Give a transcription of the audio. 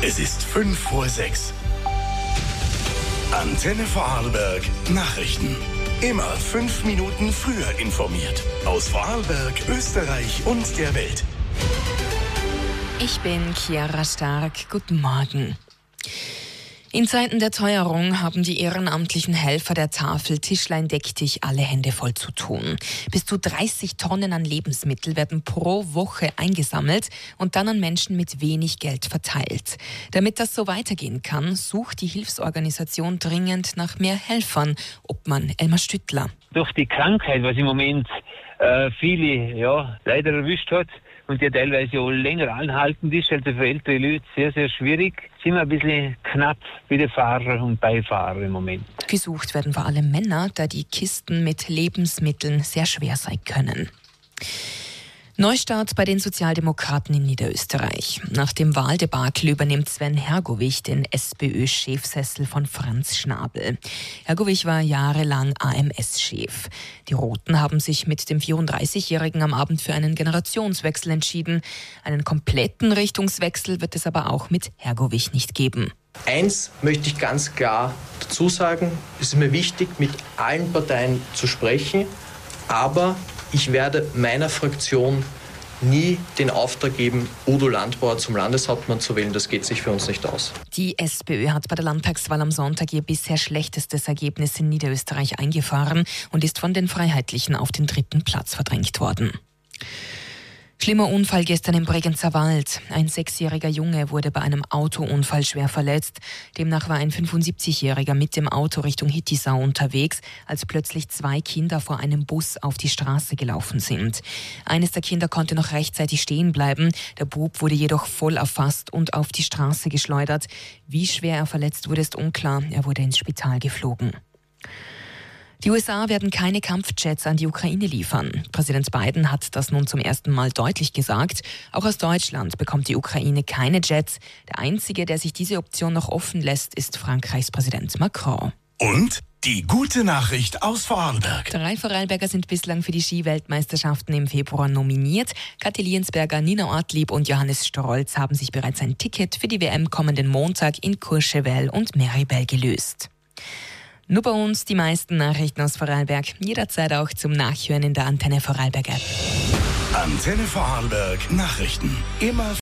Es ist 5:06 Antenne Vorarlberg Nachrichten. Immer 5 Minuten früher informiert. Aus Vorarlberg, Österreich und der Welt. Ich bin Chiara Stark. Guten Morgen. In Zeiten der Teuerung haben die ehrenamtlichen Helfer der Tafel Tischlein deck dich alle Hände voll zu tun. Bis zu 30 Tonnen an Lebensmitteln werden pro Woche eingesammelt und dann an Menschen mit wenig Geld verteilt. Damit das so weitergehen kann, sucht die Hilfsorganisation dringend nach mehr Helfern. Obmann Elmar Stüttler. Durch die Krankheit, was im Moment viele leider erwischt hat und die teilweise auch länger anhaltend ist, also für ältere Leute sehr, sehr schwierig, sind wir ein bisschen knapp wie die Fahrer und Beifahrer im Moment. Gesucht werden vor allem Männer, da die Kisten mit Lebensmitteln sehr schwer sein können. Neustart bei den Sozialdemokraten in Niederösterreich. Nach dem Wahldebakel übernimmt Sven Hergovich den SPÖ-Chefsessel von Franz Schnabel. Hergovich war jahrelang AMS-Chef. Die Roten haben sich mit dem 34-Jährigen am Abend für einen Generationswechsel entschieden. Einen kompletten Richtungswechsel wird es aber auch mit Hergovich nicht geben. Eins möchte ich ganz klar dazu sagen, es ist mir wichtig, mit allen Parteien zu sprechen, aber ich werde meiner Fraktion nie den Auftrag geben, Udo Landbauer zum Landeshauptmann zu wählen. Das geht sich für uns nicht aus. Die SPÖ hat bei der Landtagswahl am Sonntag ihr bisher schlechtestes Ergebnis in Niederösterreich eingefahren und ist von den Freiheitlichen auf den 3. Platz verdrängt worden. Schlimmer Unfall gestern im Bregenzer Wald. Ein 6-jähriger Junge wurde bei einem Autounfall schwer verletzt. Demnach war ein 75-Jähriger mit dem Auto Richtung Hittisau unterwegs, als plötzlich 2 Kinder vor einem Bus auf die Straße gelaufen sind. Eines der Kinder konnte noch rechtzeitig stehen bleiben. Der Bub wurde jedoch voll erfasst und auf die Straße geschleudert. Wie schwer er verletzt wurde, ist unklar. Er wurde ins Spital geflogen. Die USA werden keine Kampfjets an die Ukraine liefern. Präsident Biden hat das nun zum ersten Mal deutlich gesagt. Auch aus Deutschland bekommt die Ukraine keine Jets. Der einzige, der sich diese Option noch offen lässt, ist Frankreichs Präsident Macron. Und die gute Nachricht aus Vorarlberg. 3 Vorarlberger sind bislang für die Ski-Weltmeisterschaften im Februar nominiert. Kathi Liensberger, Nina Ortlieb und Johannes Strolz haben sich bereits ein Ticket für die WM kommenden Montag in Courchevel und Meribel gelöst. Nur bei uns die meisten Nachrichten aus Vorarlberg. Jederzeit auch zum Nachhören in der Antenne Vorarlberg App. Antenne Vorarlberg Nachrichten. Immer